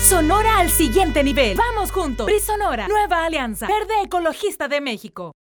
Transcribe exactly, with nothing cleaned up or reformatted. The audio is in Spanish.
Sonora al siguiente nivel. Vamos juntos. P R I Sonora, nueva alianza verde ecologista de México.